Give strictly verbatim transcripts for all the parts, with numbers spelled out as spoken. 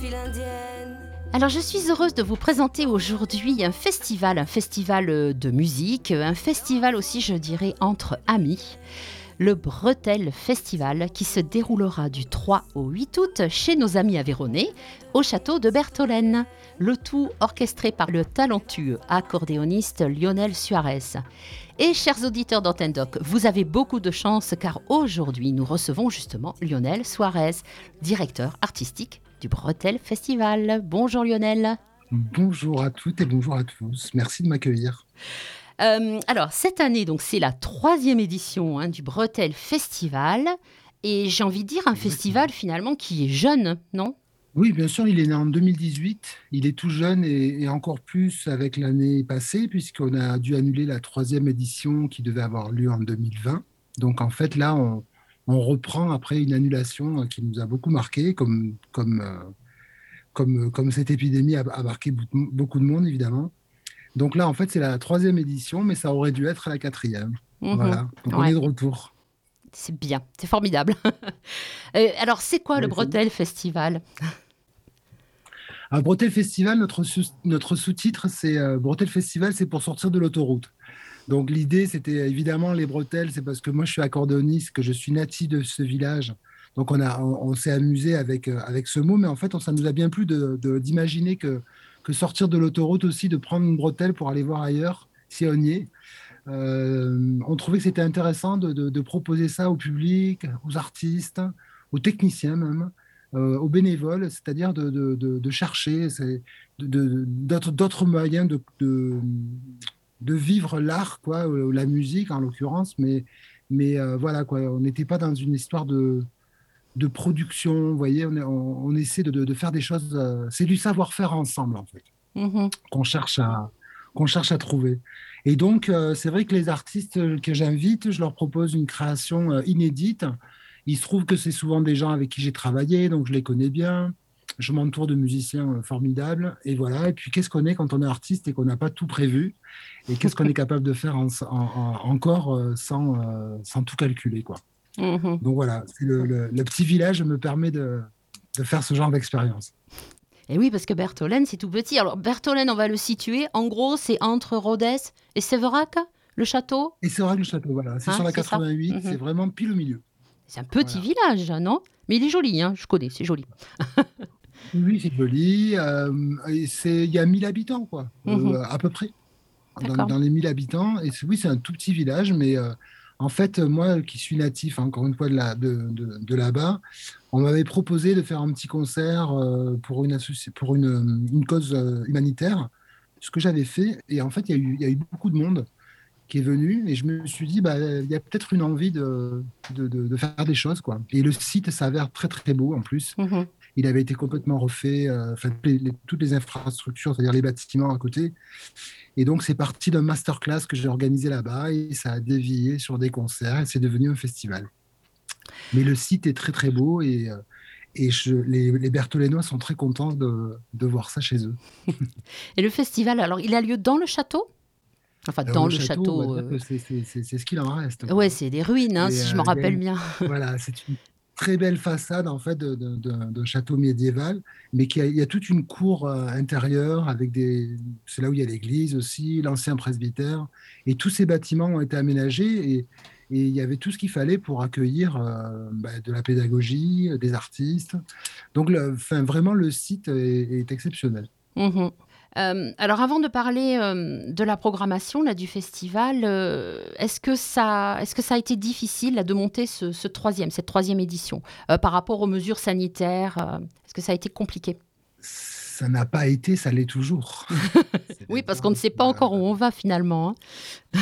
file indienne. Alors je suis heureuse de vous présenter aujourd'hui un festival, un festival de musique, un festival aussi je dirais entre amis, le Bretelle Festival qui se déroulera du trois au huit août chez nos amis aveyronnais au château de Bertholène. Le tout orchestré par le talentueux accordéoniste Lionel Suarez. Et chers auditeurs d'Antenne Doc, vous avez beaucoup de chance car aujourd'hui nous recevons justement Lionel Suarez, directeur artistique du Bretelle Festival. Bonjour Lionel. Bonjour à toutes et bonjour à tous. Merci de m'accueillir. Euh, alors cette année, donc c'est la troisième édition hein, du Bretelle Festival et j'ai envie de dire un Exactement. Festival finalement qui est jeune, non ? Oui, bien sûr, il est né en deux mille dix-huit. Il est tout jeune et, et encore plus avec l'année passée puisqu'on a dû annuler la troisième édition qui devait avoir lieu en deux mille vingt. Donc en fait là, on, on reprend après une annulation qui nous a beaucoup marqué, comme, comme, euh, comme, comme cette épidémie a, a marqué beaucoup de monde évidemment. Donc là, en fait, c'est la troisième édition, mais ça aurait dû être la quatrième. Mmh, Voilà, donc ouais. on est de retour. C'est bien, c'est formidable. euh, alors c'est quoi le Ouais, c'est- Bretelle Festival ? À Bretelle Festival, notre, sous- notre sous-titre, c'est euh, Bretelle Festival, c'est pour sortir de l'autoroute. Donc l'idée, c'était évidemment les bretelles, c'est parce que moi je suis accordéoniste, que je suis natif de ce village. Donc on, a, on, on s'est amusé avec, euh, avec ce mot, mais en fait, on, ça nous a bien plu de, de- d'imaginer que, que sortir de l'autoroute aussi, de prendre une bretelle pour aller voir ailleurs, si on y est. Euh, on trouvait que c'était intéressant de, de- de proposer ça au public, aux artistes, aux techniciens même, euh, aux bénévoles, c'est-à-dire de, de- de- de chercher c'est- de- de- d'autres, d'autres moyens de, de- de vivre l'art, quoi, ou la musique en l'occurrence, mais, mais euh, voilà, quoi, on n'était pas dans une histoire de, de production, vous voyez, on, est- on- on essaie de, de- de faire des choses, euh, c'est du savoir-faire ensemble en fait Mmh, qu'on cherche à, qu'on cherche à trouver. Et donc, euh, c'est vrai que les artistes que j'invite, je leur propose une création euh, inédite. Il se trouve que c'est souvent des gens avec qui j'ai travaillé, donc je les connais bien. Je m'entoure de musiciens euh, formidables. Et voilà. Et puis, qu'est-ce qu'on est quand on est artiste et qu'on n'a pas tout prévu? Et qu'est-ce qu'on est capable de faire en- en- en- encore euh, sans, euh, sans tout calculer, quoi. mmh. Donc voilà, c'est le, le- le petit village me permet de, de faire ce genre d'expérience. Et oui, parce que Bertholène, c'est tout petit. Alors, Bertholène, on va le situer. En gros, c'est entre Rodez et Séverac, le château. Et c'est vrai que le château, voilà, c'est Hein, sur la c'est ça. quatre-vingt-huit, Mhm. c'est vraiment pile au milieu. C'est un petit Voilà. village, non ? Mais il est joli, hein, je connais, c'est joli. Oui, c'est joli. euh, et c'est, il y a mille habitants, quoi, Mhm. euh, à peu près, dans, D'accord. dans les mille habitants. Et c'est- oui, c'est un tout petit village, mais euh, en fait, moi qui suis natif, hein, encore une fois, de, là- de, de- de là-bas, on m'avait proposé de faire un petit concert euh, pour une, associ- pour une, une cause euh, humanitaire, ce que j'avais fait. Et en fait, il y a eu, il y a eu beaucoup de monde qui est venu, et je me suis dit, bah, il y a peut-être une envie de, de, de- de faire des choses, quoi. Et le site s'avère très, très beau en plus. Mhm. Il avait été complètement refait, euh, enfin, les- les- toutes les infrastructures, c'est-à-dire les bâtiments à côté. Et donc, c'est parti d'un masterclass que j'ai organisé là-bas et ça a dévié sur des concerts et c'est devenu un festival. Mais le site est très, très beau et, euh, et je- les, les Bertholénois sont très contents de, de voir ça chez eux. Et le festival, alors, il a lieu dans le château ? Enfin, Alors, dans le le château, on va château. dire euh, que c'est c'est- c'est- c'est ce qu'il en reste, Ouais, quoi. c'est des ruines, hein, Et, si je me euh, il y a rappelle une- bien. voilà, c'est une très belle façade en fait de- de- de- d'un château médiéval, mais qui a- il y a toute une cour euh, intérieure avec des. C'est là où il y a l'église aussi, l'ancien presbytère, et tous ces bâtiments ont été aménagés et, et il y avait tout ce qu'il fallait pour accueillir euh, bah, de la pédagogie, des artistes. Donc, le- enfin, vraiment, le site est, est exceptionnel. Mhm. Euh, alors, avant de parler euh, de la programmation là, du festival, euh, est-ce que ça, est-ce que ça a été difficile là, de monter ce, ce troisième, cette troisième édition euh, par rapport aux mesures sanitaires euh, Est-ce que ça a été compliqué ? Ça n'a pas été, ça l'est toujours. Oui, parce C'est-à-dire, qu'on ne sait pas euh, encore où on va finalement. Hein.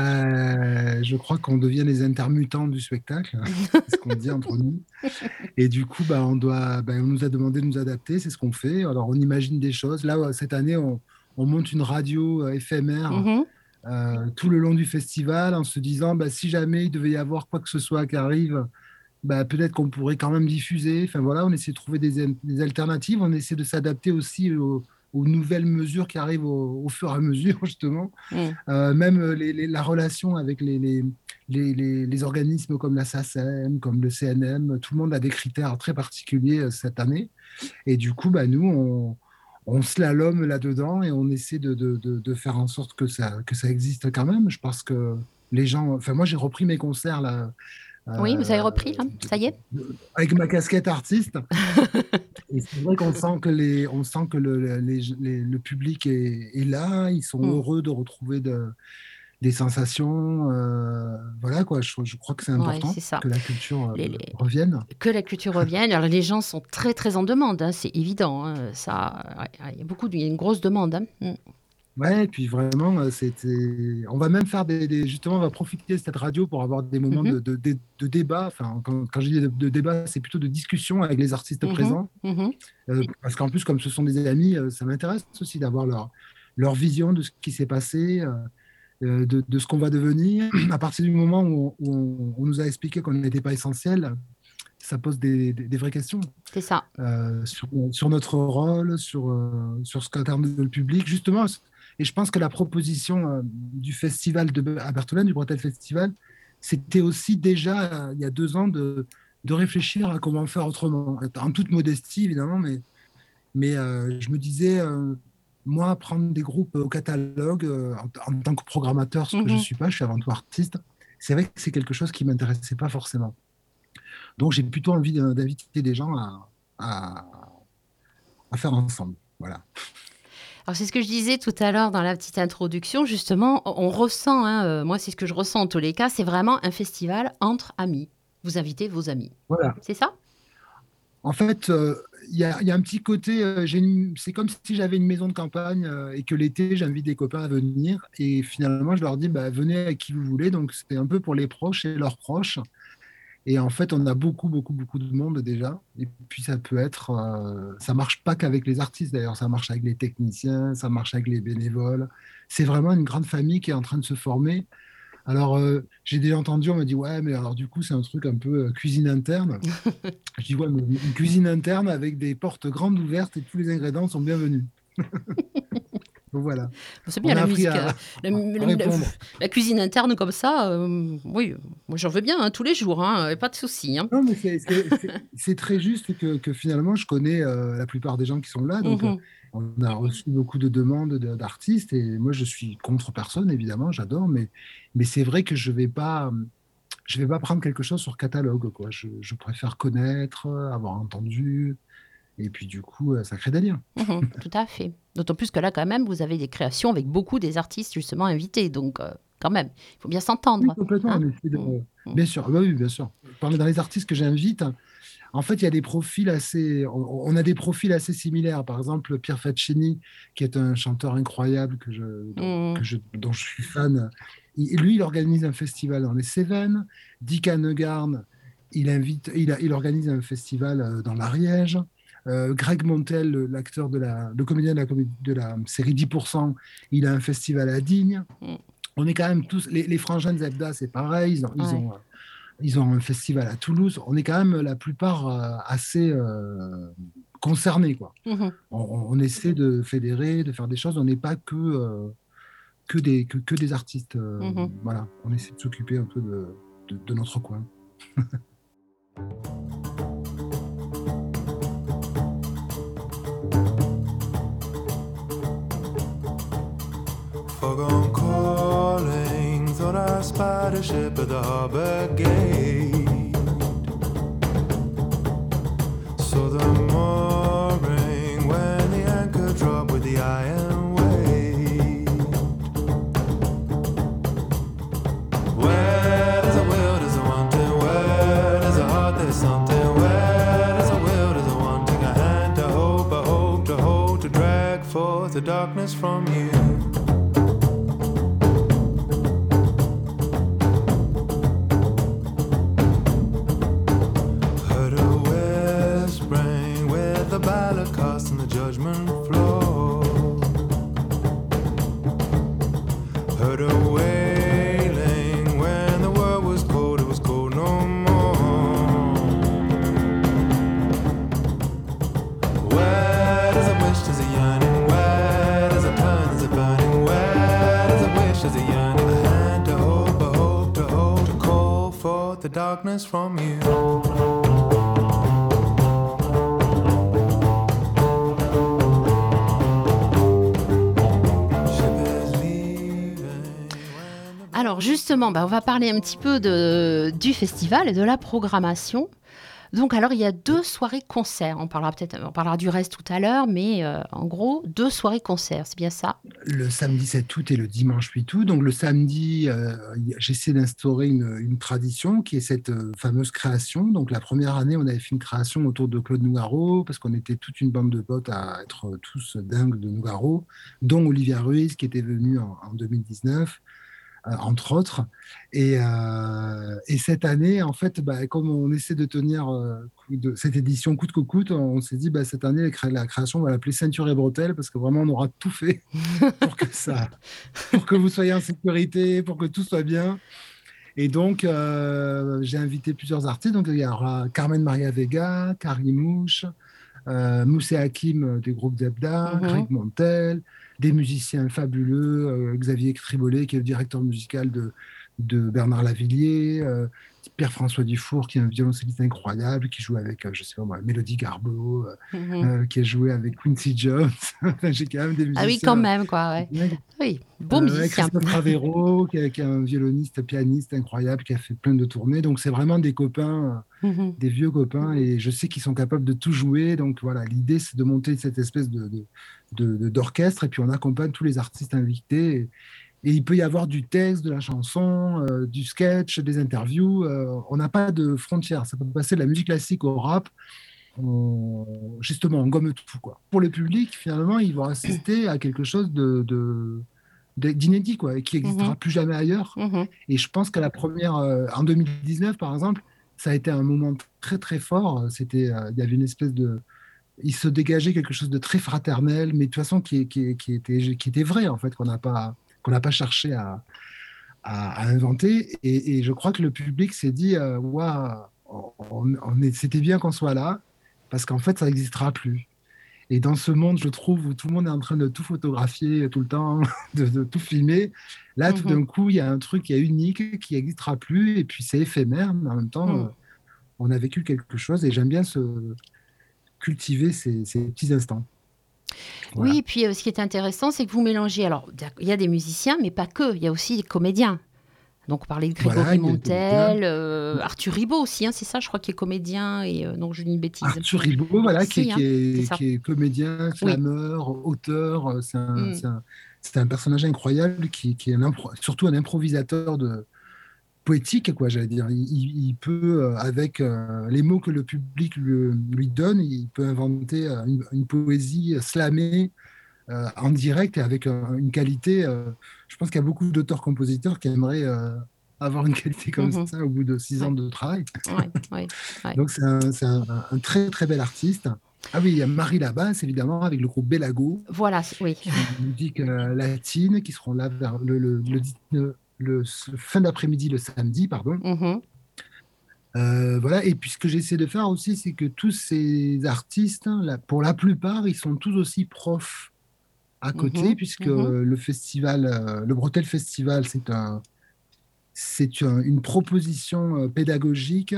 bah, je crois qu'on devient les intermittents du spectacle, c'est ce qu'on dit entre nous. Et du coup, bah, on doit, bah, on nous a demandé de nous adapter, c'est ce qu'on fait. Alors, on imagine des choses. Là, cette année, on, on monte une radio euh, éphémère Mhm. euh, tout le long du festival en se disant, bah, si jamais il devait y avoir quoi que ce soit qui arrive, bah, peut-être qu'on pourrait quand même diffuser. Enfin voilà, on essaie de trouver des, des alternatives. On essaie de s'adapter aussi au, aux nouvelles mesures qui arrivent au, au fur et à mesure, justement. Mm. Euh, même les, les, la relation avec les, les, les, les, les organismes comme la SACEM, comme le C N M, tout le monde a des critères très particuliers euh, cette année. Et du coup, bah, nous, on, on slalome là-dedans et on essaie de, de, de, de faire en sorte que ça, que ça existe quand même. Je pense que les gens... Enfin, moi, j'ai repris mes concerts là, Oui, vous avez repris, euh, là, ça y est. avec ma casquette artiste. Et c'est vrai qu'on sent que, les, on sent que le, les, les, le public est, est là, ils sont Mm. heureux de retrouver de, des sensations. Euh, voilà, quoi. Je, je crois que c'est Ouais, important c'est ça. que la culture Les, euh, les- revienne. Que la culture revienne. Alors, les gens sont très, très en demande, hein, c'est évident. Hein, ça, ouais, il y a beaucoup, de- il y a une grosse demande. Hein. Mm. Ouais, et puis vraiment, euh, c'était... on va même faire des, des- justement, on va profiter de cette radio pour avoir des moments Mhm, de, de, de- de débat. Enfin, quand, quand je dis de, de débat, c'est plutôt de discussion avec les artistes mhm, présents. mhm. Euh, parce qu'en plus, comme ce sont des amis, euh, ça m'intéresse aussi d'avoir leur, leur vision de ce qui s'est passé, euh, euh, de, de ce qu'on va devenir. À partir du moment où on, où on- on nous a expliqué qu'on n'était pas essentiel, ça pose des, des- des vraies questions C'est ça. euh, sur, sur notre rôle, sur, euh, sur ce qu'attend le public, justement. Et je pense que la proposition euh, du festival de, à Bertholin, du Bretel Festival, c'était aussi déjà, euh, il y a deux ans, de, de réfléchir à comment faire autrement. En toute modestie, évidemment, mais, mais euh, je me disais, euh, moi, prendre des groupes au catalogue, euh, en, en tant que programmateur, ce que je ne Mhm. suis pas, je suis avant tout artiste, c'est vrai que c'est quelque chose qui ne m'intéressait pas forcément. Donc, j'ai plutôt envie d'inviter des gens à, à, à faire ensemble. Voilà. Alors, c'est ce que je disais tout à l'heure dans la petite introduction. Justement, on ressent, hein, euh, moi, c'est ce que je ressens en tous les cas, c'est vraiment un festival entre amis. Vous invitez vos amis. Voilà. C'est ça? En fait, euh, il y, a, y a un petit côté, euh, j'ai une- c'est comme si j'avais une maison de campagne euh, et que l'été, j'invite des copains à venir. Et finalement, je leur dis, bah, venez avec qui vous voulez. Donc, c'est un peu pour les proches et leurs proches. Et en fait, on a beaucoup, beaucoup, beaucoup de monde déjà. Et puis, ça peut être, euh, ça marche pas qu'avec les artistes d'ailleurs, ça marche avec les techniciens, ça marche avec les bénévoles. C'est vraiment une grande famille qui est en train de se former. Alors, euh, j'ai déjà entendu, on m'a dit, ouais, mais alors du coup, c'est un truc un peu euh, cuisine interne. Je dis, ouais, mais une cuisine interne avec des portes grandes ouvertes et tous les ingrédients sont bienvenus. Donc voilà, C'est bien on a la appris musique, euh, à, la, à la- la- répondre. la cuisine interne comme ça. Euh, oui, moi j'en veux bien hein, tous les jours, hein, pas de souci. Hein. Non, mais c'est c'est- c'est- c'est très juste que, que finalement, je connais euh, la plupart des gens qui sont là. Donc, euh, Mhm, on a reçu beaucoup de demandes de- d'artistes et moi, je suis contre personne, évidemment, j'adore, mais, mais c'est vrai que je vais pas, je vais pas prendre quelque chose sur catalogue, quoi. Je, je préfère connaître, avoir entendu, et puis du coup, euh, ça crée des liens. mhm, tout à fait. D'autant plus que là, quand même, vous avez des créations avec beaucoup des artistes justement invités. Donc, euh, quand même, il faut bien Oui, s'entendre. complètement. Hein. On essaie de... Mm, mm, Bien sûr, ah bah oui, bien sûr. Parler dans les artistes que j'invite, en fait, il y a des profils assez. On on a des profils assez similaires. Par exemple, Pierre Faccini, qui est un chanteur incroyable que je, dont, mm, que je, dont je suis fan. Il- lui, il organise un festival dans les Cévennes. Dick Hanegarn, il invite, il, a- il organise un festival euh, dans l'Ariège. Euh, Greg Montel, le- l'acteur de la, le comédien de la, comé- de la série dix pour cent, il a un festival à Digne. mm. On est quand même tous, les, les frangins de Zebda, c'est pareil, ils ont, ils Ouais. ont, euh, ils ont un festival à Toulouse. On est quand même la plupart euh, assez euh, concernés, quoi. Mhm. On, on- on essaie de fédérer, de faire des choses. On n'est pas que, euh, que, des, que, que des artistes. euh, Mhm. Voilà, on essaie de s'occuper un peu de, de, de notre coin. Foghorn calling, thought I spied a ship at the harbour gate. Saw the mooring when the anchor dropped with the iron weight. Where there's a will, there's a wanting. Where there's a heart, there's something. Where there's a will, there's a wanting. A hand to hope, a hope to hold, to drag forth the darkness from you. Heard a whispering with the ballad cast on the judgment floor. Heard a wailing when the world was cold, it was cold no more. Where there's a wish, there's a yearning. Where forth the darkness from you. Alors justement, bah, on va parler un petit peu de, du festival et de la programmation. Donc alors il y a deux soirées concerts. On parlera peut-être, on parlera du reste tout à l'heure, mais euh, en gros deux soirées concerts, c'est bien ça? Le samedi sept août et le dimanche huit août. Donc le samedi, euh, j'essaie d'instaurer une, une tradition qui est cette euh, fameuse création. Donc la première année, on avait fait une création autour de Claude Nougaro parce qu'on était toute une bande de potes à être tous dingues de Nougaro, dont Olivia Ruiz qui était venue en, en deux mille dix-neuf. Euh, entre autres. Et, euh, et cette année, en fait, bah, comme on essaie de tenir euh, de, cette édition coûte que coûte, on s'est dit, bah, cette année, la, cré- la création, on va l'appeler Ceinture et Bretelles, parce que vraiment, on aura tout fait pour que, ça, pour que vous soyez en sécurité, pour que tout soit bien. Et donc, euh, j'ai invité plusieurs artistes. Donc, il y aura Carmen Maria Vega, Carrie Mouche, euh, Moussé Hakim euh, du groupe Zebda, Mhm. Greg Montel, des musiciens fabuleux, euh, Xavier Tribolet, qui est le directeur musical de, de Bernard Lavillier, euh, Pierre-François Dufour, qui est un violoncelliste incroyable, qui joue avec, euh, je sais pas moi, Mélodie Gardot, euh, Mhm. euh, qui a joué avec Quincy Jones. Enfin, j'ai quand même des Ah oui, quand musiciens. même, quoi, ouais. Oui, beau Euh, ouais, musicien. Christophe Ravero, qui, est qui est un violoniste, pianiste incroyable, qui a fait plein de tournées. Donc, c'est vraiment des copains, euh, Mhm. des vieux copains, et je sais qu'ils sont capables de tout jouer. Donc, voilà, l'idée, c'est de monter cette espèce de, de- de- de- d'orchestre, et puis on accompagne tous les artistes invités. Et, et il peut y avoir du texte, de la chanson, euh, du sketch, des interviews. Euh, on n'a pas de frontières. Ça peut passer de la musique classique au rap. On- justement, on gomme tout, quoi. Pour le public, finalement, ils vont assister à quelque chose de, de- de- d'inédit, quoi, et qui Mhm. n'existera plus jamais ailleurs. Mhm. Et je pense qu'à la première, euh, en deux mille dix-neuf, par exemple, ça a été un moment très, très fort. C'était, euh, il y avait une espèce de, il se dégageait quelque chose de très fraternel, mais de toute façon qui, qui, qui était, qui était vrai, en fait, qu'on n'a pas, qu'on n'a pas cherché à, à, à inventer. Et, et je crois que le public s'est dit, euh, Waouh, on, on est, c'était bien qu'on soit là, parce qu'en fait, ça n'existera plus. Et dans ce monde, je trouve, où tout le monde est en train de tout photographier tout le temps, de, de tout filmer, là, tout Mhm. d'un coup, il y a un truc qui est unique, qui n'existera plus, et puis c'est éphémère, mais en même temps, euh, Mhm. on a vécu quelque chose, et j'aime bien se cultiver ces, ces petits instants. Oui, Voilà. et puis euh, ce qui est intéressant, c'est que vous mélangez. Alors, d'ac- il y a des musiciens, mais pas que. Il y a aussi des comédiens. Donc, on parlait de Voilà, Grégory il y a le comédien. Montel, euh, Arthur Ribot aussi, hein, c'est ça, je crois qu'il est comédien, et euh, non, je dis une bêtise. Arthur Ribot, voilà, qui, est- Si, qui hein, c'est est, ça. qui est comédien, Oui. slameur, auteur. euh, C'est un, Mm. c'est un, c'est un personnage incroyable qui, qui est un impro- surtout un improvisateur de, poétique, quoi, j'allais dire. Il, il- il peut, euh, avec euh, les mots que le public lui, lui donne, il peut inventer euh, une, une poésie slamée euh, en direct et avec euh, une qualité. euh, je pense qu'il y a beaucoup d'auteurs-compositeurs qui aimeraient euh, avoir une qualité comme Mhm. ça au bout de six ans Ouais, de travail. ouais, ouais, ouais. Donc, c'est un, c'est un- un très, très bel artiste. Ah oui, il y a Marie Labasse, évidemment, avec le groupe Belago, Voilà, c'est- oui. qui font de la musique euh, latine, qui seront là vers le, le, le, le- le- ce fin d'après-midi, le samedi, pardon. Mhm. Euh, voilà, et puis ce que j'essaie de faire aussi, c'est que tous ces artistes, hein, là, pour la plupart, ils sont tous aussi profs à côté, Mhm. puisque Mhm. le festival, euh, le Bretel Festival, c'est un, c'est un- une proposition euh, pédagogique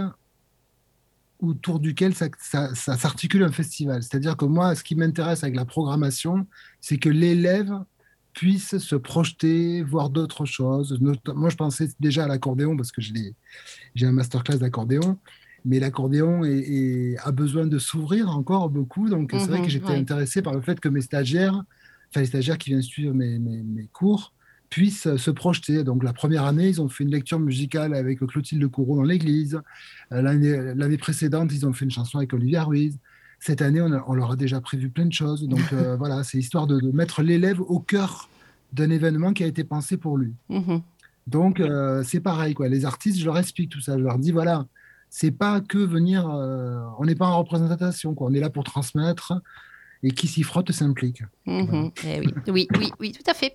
autour duquel ça, ça- ça s'articule un festival. C'est-à-dire que moi, ce qui m'intéresse avec la programmation, c'est que l'élève puisse se projeter, voir d'autres choses. Not- Moi, je pensais déjà à l'accordéon parce que je l'ai- j'ai un masterclass d'accordéon, mais l'accordéon est- est- a besoin de s'ouvrir encore beaucoup. Donc, c'est vrai que Mhm. j'étais Ouais. intéressé par le fait que mes stagiaires, enfin les stagiaires qui viennent suivre mes, mes- mes cours, puissent euh, se projeter. Donc, la première année, ils ont fait une lecture musicale avec Clotilde Courreau dans l'église. Euh, L'année l'année précédente, ils ont fait une chanson avec Olivia Ruiz. Cette année, on, a- on leur a déjà prévu plein de choses. Donc, euh, voilà, c'est histoire de, de mettre l'élève au cœur d'un événement qui a été pensé pour lui. Mhm. Donc, euh, c'est pareil, quoi. Les artistes, je leur explique tout ça. Je leur dis, voilà, c'est pas que venir, euh, on n'est pas en représentation, quoi. On est là pour transmettre et qui s'y frotte s'implique. Voilà. Mhm. Eh oui, oui, oui, oui, tout à fait.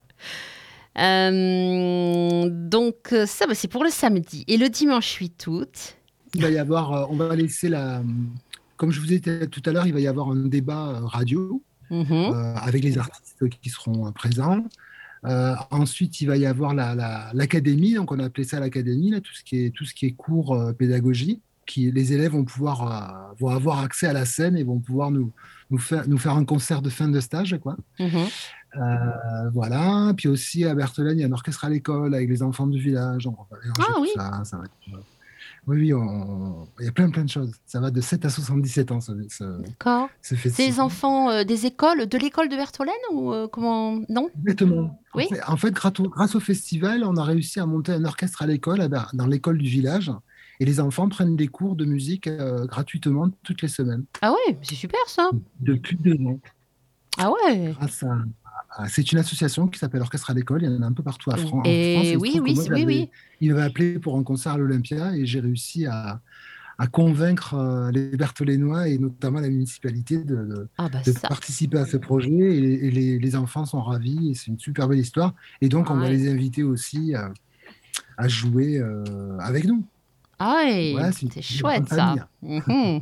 Euh, donc, euh, ça, bah, c'est pour le samedi. Et le dimanche huit août. Il va y avoir, euh, on va laisser la, comme je vous ai dit tout à l'heure, il va y avoir un débat euh, radio Mhm. euh, avec les artistes qui seront euh, présents. Euh, ensuite, il va y avoir la, la- l'académie, donc on a appelé ça l'académie, là, tout ce qui est, tout ce qui est cours euh, pédagogie, qui les élèves vont pouvoir euh, vont avoir accès à la scène et vont pouvoir nous, nous faire, nous faire un concert de fin de stage, quoi. Mhm. Euh, voilà. Puis aussi à Berthelène, il y a un orchestre à l'école avec les enfants du village. On va mélanger Ah tout oui, ça. Ça va être- Oui, oui, on- il y a plein, plein de choses. Ça va de sept à soixante-dix-sept ans, ce, ce, d'accord. ce C'est les festival. enfants euh, des écoles, de l'école de Bertholène ou euh, comment? Non? Exactement. En Oui? fait, en fait, grâce au, grâce au festival, on a réussi à monter un orchestre à l'école, à Ber- dans l'école du village. Et les enfants prennent des cours de musique euh, gratuitement toutes les semaines, Ah ouais, c'est super ça. depuis deux ans. Ah ouais. Grâce à, à- c'est une association qui s'appelle Orchestre à l'école. Il y en a un peu partout à Fran- en France. Et Et il se oui, trouve que oui, moi, oui, j'avais, oui. il m'avait appelé pour un concert à l'Olympia et j'ai réussi à, à convaincre euh, les Bertholénois et notamment la municipalité de, de- Ah bah de ça. participer à ce projet. Et, et les, les enfants sont ravis et c'est une super belle histoire. Et donc, on va Ouais. les inviter aussi à, à jouer euh, avec nous. Ah ouais, Voilà, c'est c'est une grande chouette ça. famille. Mhm.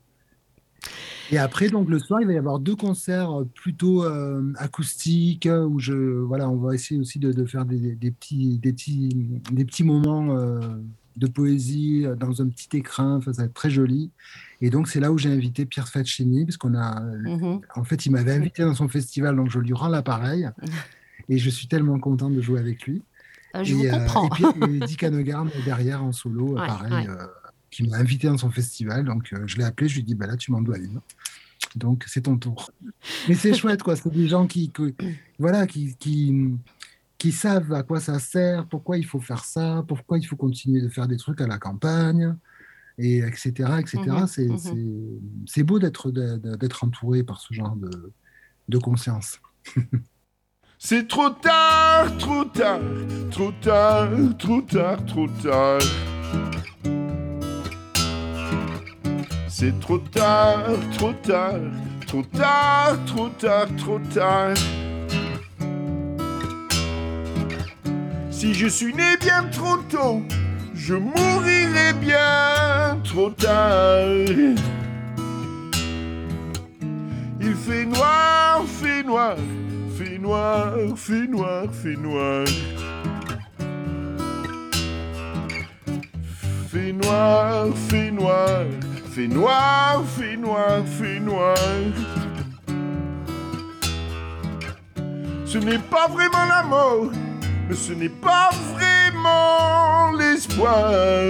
Et après, donc le soir, il va y avoir deux concerts euh, plutôt euh, acoustiques euh, où je, voilà, on va essayer aussi de, de faire des, des petits, des petits, des petits moments euh, de poésie euh, dans un petit écrin. Enfin, ça va être très joli. Et donc, c'est là où j'ai invité Pierre Faccini, parce qu'on a, Mhm. en fait, il m'avait invité dans son festival, donc je lui rends l'appareil. Et je suis tellement content de jouer avec lui. Euh, Je vous Et, euh, comprends. et puis, et Dick Hanegarn derrière en solo, euh, Ouais, pareil, ouais. euh, qui m'a invité dans son festival. Donc, euh, je l'ai appelé, je lui ai dit, bah là, tu m'en dois une. Donc, c'est ton tour. Mais c'est chouette, quoi. C'est des gens qui, qui- voilà, qui, qui, qui savent à quoi ça sert, pourquoi il faut faire ça, pourquoi il faut continuer de faire des trucs à la campagne, et etc., Mhm, et cetera. C'est, mhm. c'est, c'est beau d'être, de- de- d'être entouré par ce genre de, de conscience. C'est trop tard, trop tard, trop tard, trop tard, trop tard. C'est trop tard, trop tard, trop tard, trop tard, trop tard. Si je suis né bien trop tôt, je mourirai bien trop tard. Il fait noir, fait noir, fait noir, fait noir, fait noir. Fait noir, fait noir, fait noir, fait noir, fait noir. Ce n'est pas vraiment la mort, mais ce n'est pas vraiment l'espoir.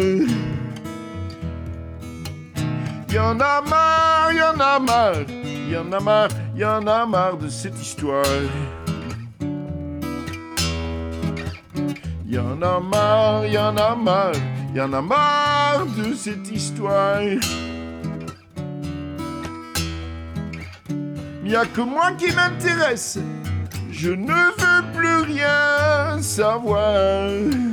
Y'en a marre, y'en a marre, y'en a marre, y'en a marre de cette histoire. Y'en a marre, y'en a marre, y'en a marre de cette histoire. Il n'y a que moi qui m'intéresse, je ne veux plus rien savoir.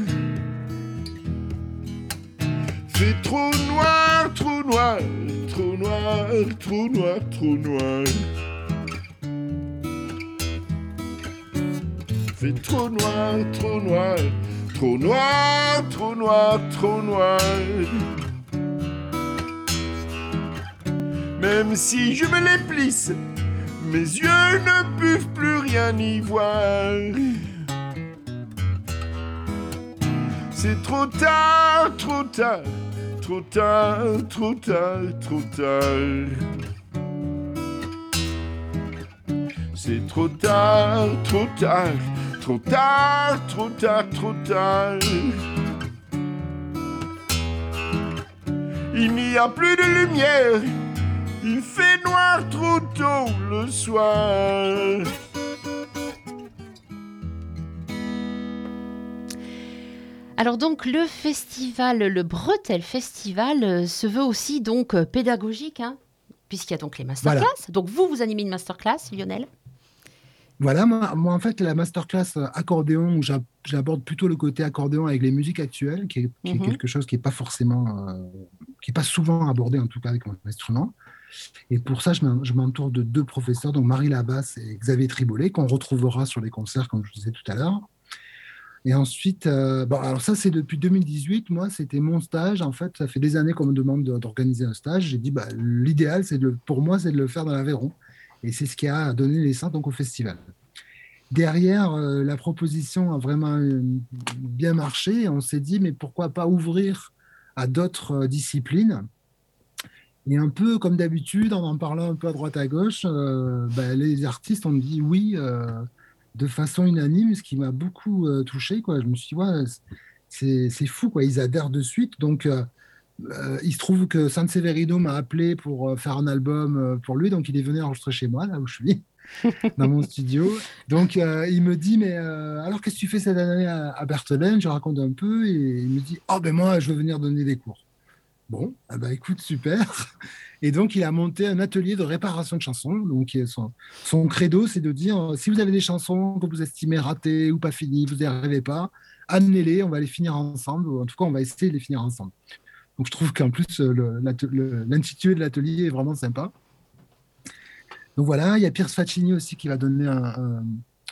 Fait trop noir, trop noir, trop noir, trop noir, trop noir. Fait trop noir, trop noir, trop noir, trop noir, trop noir. Même si je me les plisse, mes yeux ne peuvent plus rien y voir. C'est trop tard, trop tard, trop tard, trop tard, trop tard. C'est trop tard, trop tard, trop tard, trop tard, trop tard. Il n'y a plus de lumière, il fait noir trop tôt le soir. Alors donc le festival, le Bretel Festival, euh, se veut aussi donc euh, pédagogique, hein, puisqu'il y a donc les masterclass. Voilà. Donc vous, vous animez une masterclass, Lionel. Voilà, moi, moi, en fait, la masterclass euh, accordéon, où j'ab- j'aborde plutôt le côté accordéon avec les musiques actuelles, qui est, qui est Mhm. quelque chose qui n'est pas forcément, euh, qui n'est pas souvent abordé, en tout cas avec mon instrument. Et pour ça, je m'en- je m'entoure de deux professeurs, donc Marie Labasse et Xavier Tribolet, qu'on retrouvera sur les concerts, comme je disais tout à l'heure. Et ensuite, euh, bon, alors ça, c'est depuis deux mille dix-huit. Moi, c'était mon stage. En fait, ça fait des années qu'on me demande de- d'organiser un stage. J'ai dit, bah, l'idéal, c'est de, le- pour moi, c'est de le faire dans l'Aveyron. Et c'est ce qui a donné naissance donc au festival. derrière, euh, la proposition a vraiment euh, bien marché. On s'est dit, mais pourquoi pas ouvrir à d'autres euh, disciplines? Et un peu comme d'habitude, en en parlant un peu à droite à gauche, euh, ben, les artistes ont dit oui euh, de façon unanime, ce qui m'a beaucoup euh, touché, quoi. Je me suis dit, ouais, c'est, c'est fou, quoi. Ils adhèrent de suite. Donc, euh, euh, il se trouve que Sanseverino m'a appelé pour euh, faire un album euh, pour lui. Donc, il est venu enregistrer chez moi, là où je suis, dans mon studio. Donc, euh, il me dit, mais euh, alors, qu'est-ce que tu fais cette année à, à Bertholène? Je raconte un peu et il me dit, oh, ben moi, je veux venir donner des cours. Bon, ah bah écoute, super. Et donc, il a monté un atelier de réparation de chansons. Donc, son, son credo, c'est de dire, euh, si vous avez des chansons que vous estimez ratées ou pas finies, vous n'y arrivez pas, amenez-les, on va les finir ensemble. Ou en tout cas, on va essayer de les finir ensemble. Donc, je trouve qu'en plus, le, le, l'intitulé de l'atelier est vraiment sympa. Donc voilà, il y a Pierce Faccini aussi qui va donner un, un,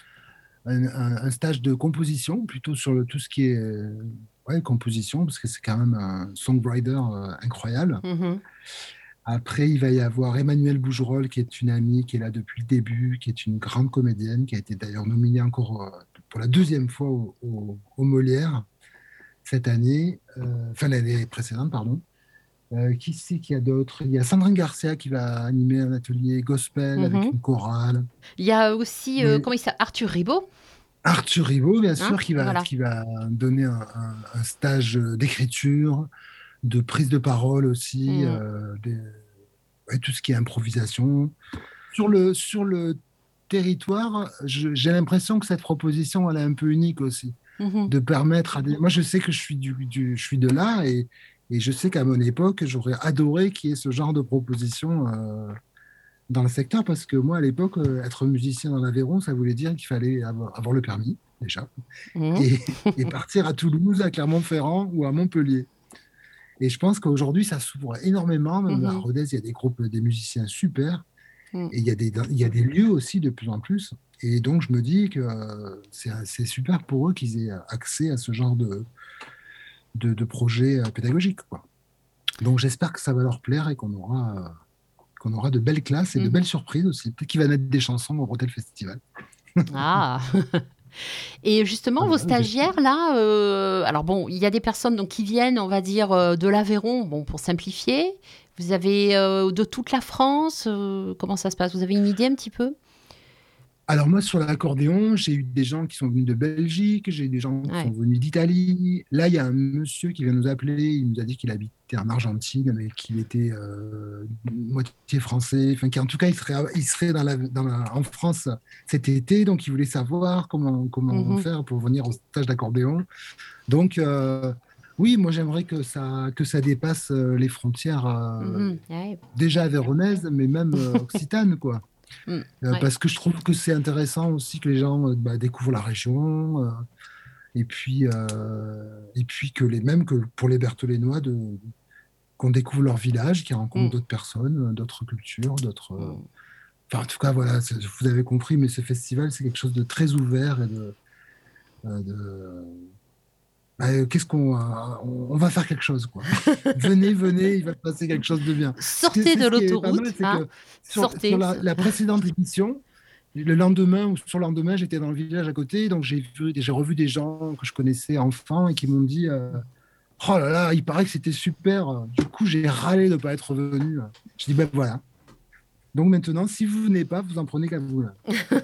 un, un stage de composition, plutôt sur le, tout ce qui est ouais, composition, parce que c'est quand même un songwriter euh, incroyable. Mm-hmm. Après, il va y avoir Emmanuelle Bougerolles, qui est une amie, qui est là depuis le début, qui est une grande comédienne, qui a été d'ailleurs nominée encore euh, pour la deuxième fois au, au, au Molière cette année, euh, enfin l'année précédente, pardon. Euh, qui c'est qu'il y a d'autres? Il y a Sandrine Garcia qui va animer un atelier gospel mm-hmm. avec une chorale. Il y a aussi, euh, comment il s'appelle, Arthur Ribot. Arthur Ribot, bien sûr, hein qui, va, voilà. qui va donner un, un, un stage d'écriture, de prise de parole aussi, mmh. euh, des, ouais, tout ce qui est improvisation. Sur le, sur le territoire, je, j'ai l'impression que cette proposition, elle est un peu unique aussi, mmh. de permettre à des... Moi, je sais que je suis, du, du, je suis de là et, et je sais qu'à mon époque, j'aurais adoré qu'il y ait ce genre de proposition euh, dans le secteur, parce que moi, à l'époque, euh, être musicien dans l'Aveyron, ça voulait dire qu'il fallait avoir, avoir le permis, déjà, mmh. et, et partir à Toulouse, à Clermont-Ferrand ou à Montpellier. Et je pense qu'aujourd'hui, ça s'ouvre énormément. Même mmh. à Rodez, il y a des groupes, des musiciens super, mmh. et il y, a des, il y a des lieux aussi de plus en plus. Et donc, je me dis que euh, c'est, c'est super pour eux qu'ils aient accès à ce genre de, de, de projet euh, pédagogique, quoi. Donc, j'espère que ça va leur plaire et qu'on aura... Euh, qu'on aura de belles classes et mmh. de belles surprises aussi. Peut-être qu'il va naître des chansons au Bretel Festival. Ah Et justement, ah, vos stagiaires, là, euh, alors bon, il y a des personnes donc, qui viennent, on va dire, euh, de l'Aveyron, bon, pour simplifier. Vous avez euh, de toute la France, euh, comment ça se passe? Vous avez une idée un petit peu? Alors moi, sur l'accordéon, j'ai eu des gens qui sont venus de Belgique, j'ai eu des gens qui ouais. sont venus d'Italie. Là, il y a un monsieur qui vient nous appeler, il nous a dit qu'il habitait en Argentine, mais qu'il était euh, moitié français, enfin, qu'en tout cas, il serait, il serait dans la, dans la, en France cet été, donc il voulait savoir comment, comment mm-hmm. faire pour venir au stage d'accordéon. Donc, euh, oui, moi, j'aimerais que ça, que ça dépasse les frontières euh, mm-hmm. ouais. déjà avéronaises, mais même euh, occitanes, quoi. Mmh, euh, ouais. Parce que je trouve que c'est intéressant aussi que les gens euh, bah, découvrent la région euh, et puis euh, et puis que les mêmes que pour les Bertholénois de qu'on découvre leur village, qu'ils rencontrent mmh. d'autres personnes, d'autres cultures, d'autres. Euh... Enfin, en tout cas, voilà, vous avez compris, mais ce festival, c'est quelque chose de très ouvert et de. Euh, de... Bah, qu'est-ce qu'on on, on va faire quelque chose, quoi. venez, venez, il va se passer quelque chose de bien. Sortez c'est, c'est de l'autoroute. Mal, hein sur, Sortez. Sur la, la précédente édition, le lendemain ou sur le lendemain, j'étais dans le village à côté, donc j'ai vu, j'ai revu des gens que je connaissais enfants et qui m'ont dit euh, oh là là, il paraît que c'était super. Du coup, j'ai râlé de ne pas être venu. Je dis ben voilà. Donc maintenant, si vous venez pas, vous en prenez qu'à vous. Là.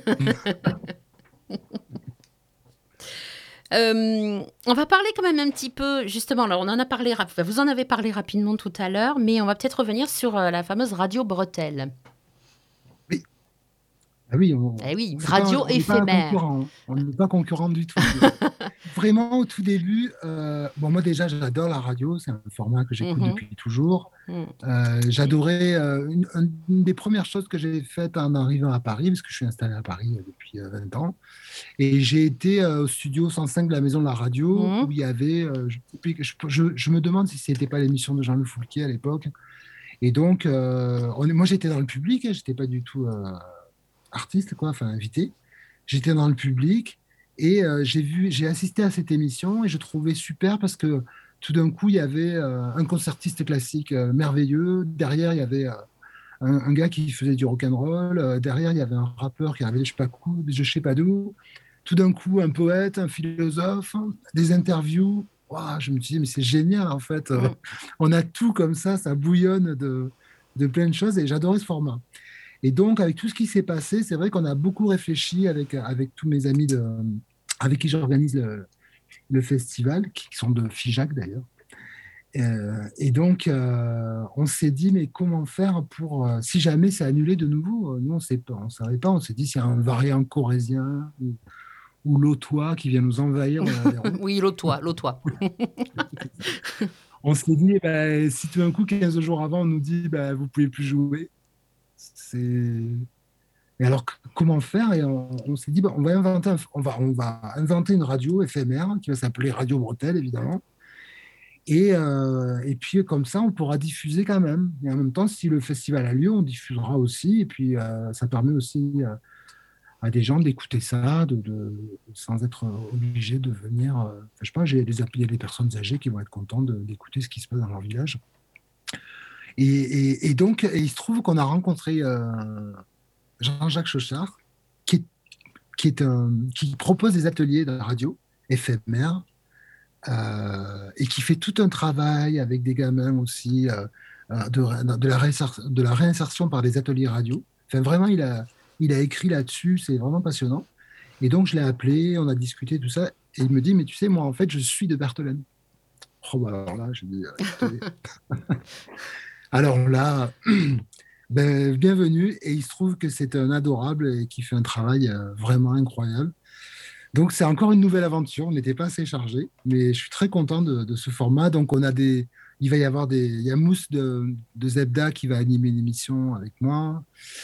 Euh, on va parler quand même un petit peu, justement, alors on en a parlé, vous en avez parlé rapidement tout à l'heure, mais on va peut-être revenir sur euh, la fameuse radio Bretel. Oui. Ah oui, on, eh oui, radio pas, on éphémère. On n'est pas concurrent du tout. Vraiment, au tout début, euh, bon, moi déjà, j'adore la radio, c'est un format que j'écoute mm-hmm. depuis toujours. Mm. Euh, j'adorais, euh, une, une des premières choses que j'ai faites en arrivant à Paris, parce que je suis installé à Paris depuis euh, vingt ans, et j'ai été euh, au studio cent cinq de la Maison de la Radio, mm. où il y avait, euh, je, je, je, je me demande si ce n'était pas l'émission de Jean-Loup Foulquier à l'époque. Et donc, euh, on, moi j'étais dans le public, je n'étais pas du tout euh, artiste, quoi, enfin invité. J'étais dans le public et euh, j'ai vu, j'ai assisté à cette émission et je trouvais super parce que tout d'un coup, il y avait euh, un concertiste classique euh, merveilleux. Derrière, il y avait euh, un, un gars qui faisait du rock'n'roll. Euh, derrière, il y avait un rappeur qui arrivait, je sais pas où, je sais pas d'où. Tout d'un coup, un poète, un philosophe, des interviews. Ouah, je me suis dit, mais c'est génial en fait. Euh, Mm. on a tout comme ça, ça bouillonne de, de plein de choses et j'adorais ce format. Et donc, avec tout ce qui s'est passé, c'est vrai qu'on a beaucoup réfléchi avec, avec tous mes amis de, avec qui j'organise le, le festival, qui sont de Figeac d'ailleurs. Euh, et donc, euh, on s'est dit, mais comment faire pour, euh, si jamais c'est annulé de nouveau, euh, nous, on sait pas, on ne savait pas, on s'est dit, s'il y a un variant corésien ou, ou l'Autois qui vient nous envahir dans l'Aveyron. Oui, l'autois, l'autois. On s'est dit, bah, si tout d'un coup, quinze jours avant, on nous dit, bah, vous ne pouvez plus jouer, c'est... Et alors, c- comment faire? Et on, on s'est dit, bah, on va inventer, un- on va, on va inventer une radio éphémère qui va s'appeler Radio Bretelle, évidemment. Et, euh, et puis, comme ça, on pourra diffuser quand même. Et en même temps, si le festival a lieu, on diffusera aussi. Et puis, euh, ça permet aussi euh, à des gens d'écouter ça, de, de- sans être obligés de venir. euh, enfin, je sais pas, j'ai des, il y a des personnes âgées qui vont être contentes de- d'écouter ce qui se passe dans leur village. Et, et- et donc, et il se trouve qu'on a rencontré euh, Jean-Jacques Chauchard, qui, est- qui, est un- qui propose des ateliers de radio éphémères euh, et qui fait tout un travail avec des gamins aussi euh, euh, de, de la réinsertion, de la réinsertion par des ateliers radio. Enfin, vraiment, il a, il a écrit là-dessus, c'est vraiment passionnant. Et donc, je l'ai appelé, on a discuté, tout ça, et il me dit, mais tu sais, moi, en fait, je suis de Berthelène. Oh, bah alors là, je dis, euh, écoutez, alors là, ben, bienvenue, et il se trouve que c'est un adorable et qui fait un travail euh, vraiment incroyable. Donc, c'est encore une nouvelle aventure. On n'était pas assez chargé, mais je suis très content de, de ce format. Donc, on a des, il va y avoir des, il y a Mousse de, de Zebda qui va animer une émission avec moi.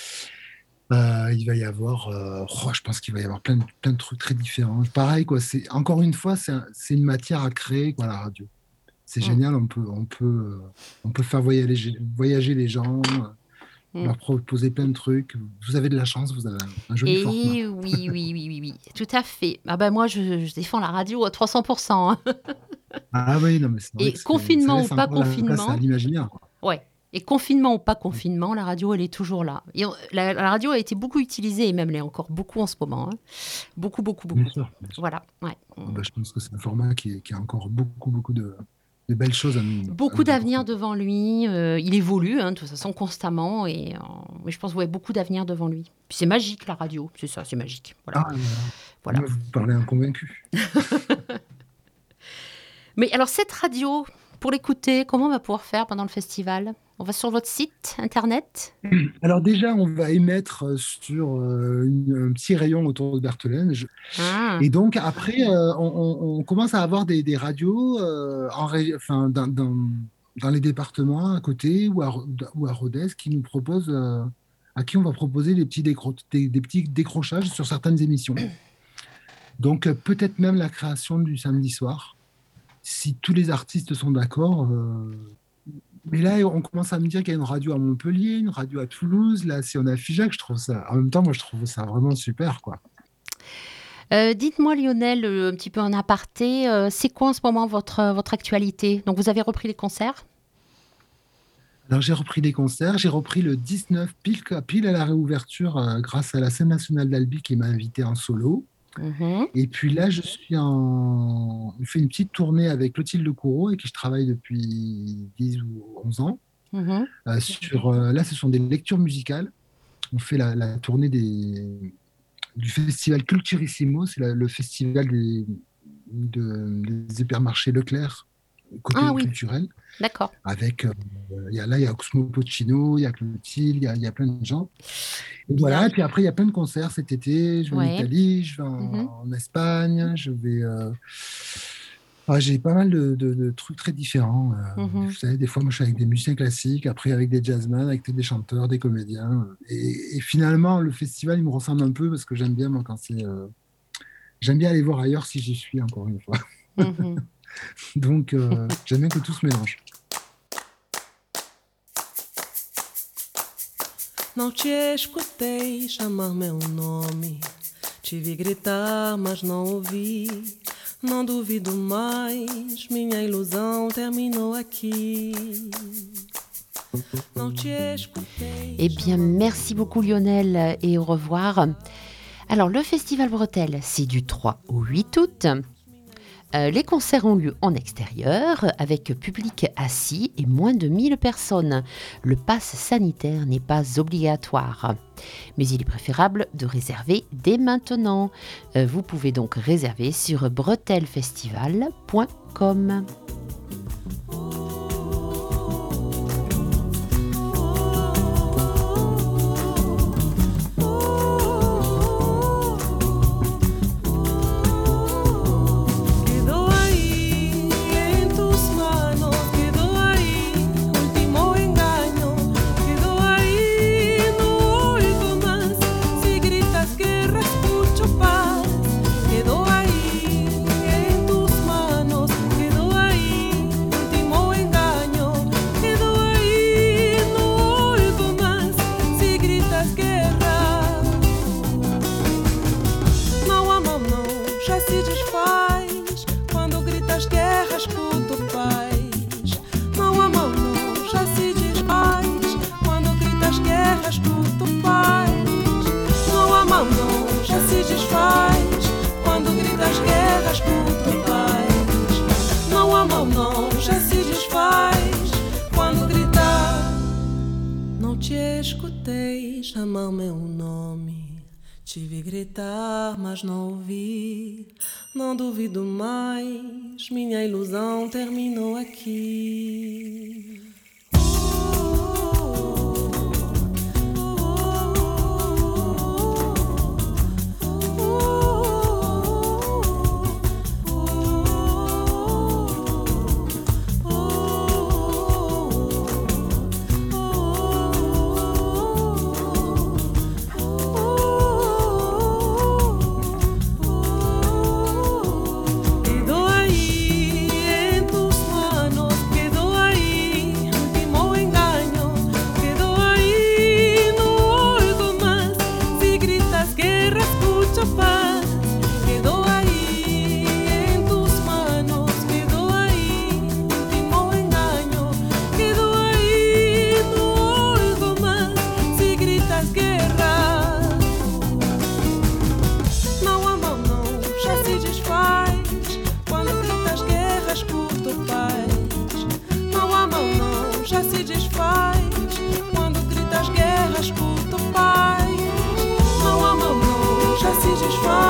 Euh, il va y avoir, euh, oh, je pense qu'il va y avoir plein de, plein de trucs très différents. Pareil, quoi. C'est encore une fois, c'est un- c'est une matière à créer, quoi, la radio. C'est Mm. génial. On peut, on peut, euh, on peut faire voyager, voyager les gens, euh, Mm. leur proposer plein de trucs. Vous avez de la chance, vous avez un, un joli format. Et oui, oui, oui, oui, oui, tout à fait. Ah ben moi, je, je défends la radio à trois cents pour cent, hein. Ah oui, non, mais c'est vrai Et que c'est- ça confinement ou laisse pas encore la place à confinement, l'imaginaire, quoi. ouais. Et confinement ou pas confinement, la radio, elle est toujours là. Et on- la, la radio a été beaucoup utilisée, et même elle est encore beaucoup en ce moment, hein. Beaucoup, beaucoup, beaucoup. Bien sûr, bien sûr. Voilà, ouais. Ah bah, je pense que c'est un format qui, qui a encore beaucoup, beaucoup de, de belles choses à nous, à Beaucoup nous d'avenir apporter. devant lui. euh, il évolue, hein, de toute façon, constamment. Et euh, mais je pense, ouais, beaucoup d'avenir devant lui. Puis c'est magique, la radio. C'est ça, c'est magique. Voilà. Ah, voilà. Voilà. Moi, vous parlez un convaincu. Mais alors, cette radio, pour l'écouter, comment on va pouvoir faire pendant le festival? On va sur votre site internet? Alors déjà, on va émettre euh, sur euh, une- un petit rayon autour de Berthelène. Je- Ah, Et donc après, euh, on, on- on commence à avoir des, des radios euh, en ré- enfin, dans, dans- dans les départements à côté ou à, Ro- ou à Rodez qui nous proposent, euh, à qui on va proposer des petits, décro- des, des petits décrochages sur certaines émissions. Donc euh, peut-être même la création du samedi soir, si tous les artistes sont d'accord. euh, Mais là, on commence à me dire qu'il y a une radio à Montpellier, une radio à Toulouse. Là, si on a Figeac, je trouve ça. En même temps, moi, je trouve ça vraiment super, quoi. Euh, dites-moi, Lionel, euh, un petit peu en aparté, euh, c'est quoi en ce moment votre, euh, votre actualité? Donc, vous avez repris les concerts? Alors, j'ai repris des concerts. J'ai repris le dix-neuf, pile, pile à la réouverture, euh, grâce à la scène nationale d'Albi qui m'a invité en solo. Mhm. Et puis là, je suis en. On fait une petite tournée avec Clotilde Courreau, avec qui je travaille depuis dix ou onze ans. Mhm. Euh, sur, euh, là, ce sont des lectures musicales. On fait la, la tournée des, du festival Culturissimo, c'est la- le festival des, de- des hypermarchés Leclerc, côté Ah oui, culturel. d'accord. Avec, euh, il y a, là, il y a Oxmo Puccino, il y a Clotilde, il y a, il y a plein de gens. Et voilà, Bien. et puis après, il y a plein de concerts cet été. Je vais en Ouais. Italie, je vais en, Mhm. en Espagne, je vais. euh, ah, j'ai pas mal de, de- de trucs très différents. euh, Mhm. Vous savez, des fois, moi, je suis avec des musiciens classiques, après avec des jazzmen, avec des chanteurs, des comédiens. Et, et finalement, le festival, il me ressemble un peu parce que j'aime bien, moi, quand c'est. euh, j'aime bien aller voir ailleurs si j'y suis, encore une fois. Mhm. Donc, euh, j'aime bien que tout se mélange. Não te escutei chamar meu nome. Te vi gritar, mas não ouvi. Não duvido mais, minha ilusão terminou aqui. Eh bien, merci beaucoup Lionel et au revoir. Alors, le Festival Bretelles, c'est du trois au huit août. Euh, les concerts ont lieu en extérieur, avec public assis et moins de mille personnes. Le pass sanitaire n'est pas obligatoire. Mais il est préférable de réserver dès maintenant. Euh, vous pouvez donc réserver sur bretellefestival point com. Chamar meu nome, te vi gritar, mas não ouvi. Não duvido mais, minha ilusão terminou aqui. Just